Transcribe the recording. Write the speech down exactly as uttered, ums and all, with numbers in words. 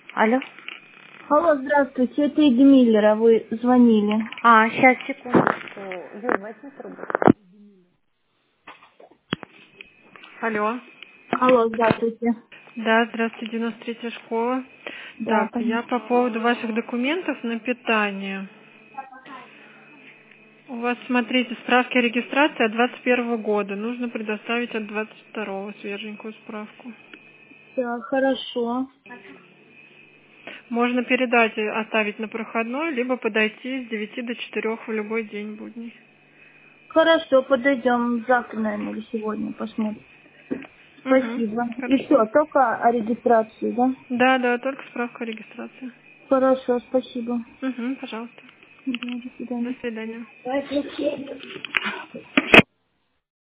Алло. Алло, здравствуйте, это Ида Миллера, вы звонили. А, сейчас, секундочку. Юль, возьми трубку. Алло. Алло, здравствуйте. Да, здравствуйте, девяносто третья школа. Да, Так, понятно. я по поводу ваших документов на питание. У вас, смотрите, справки о регистрации от двадцать первого года. Нужно предоставить от двадцать второго свеженькую справку. Да, хорошо. Можно передать и оставить на проходной, либо подойти с девяти до четырёх в любой день будний. Хорошо, подойдем завтра, наверное, или сегодня, посмотрим. Угу, Спасибо. И хорошо. все, только о регистрации, да? Да, да, только справка о регистрации. Хорошо, спасибо. Угу, пожалуйста. Да, до До свидания. свидания.